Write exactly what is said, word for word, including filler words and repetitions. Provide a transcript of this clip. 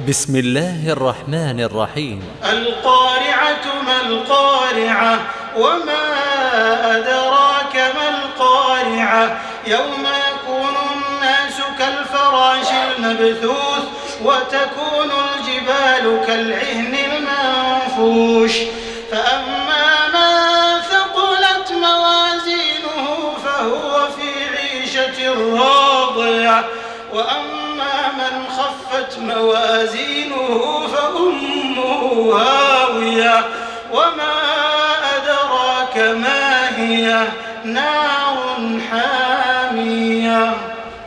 بسم الله الرحمن الرحيم. القارعة ما القارعة وما أدراك ما القارعة يوم يكون الناس كالفراش المبثوث وتكون الجبال كالعهن المنفوش فأما من ثقلت موازينه فهو في عيشة راضية وأما من خفت موازينه فأمه هاوية وما أدراك ما هي نار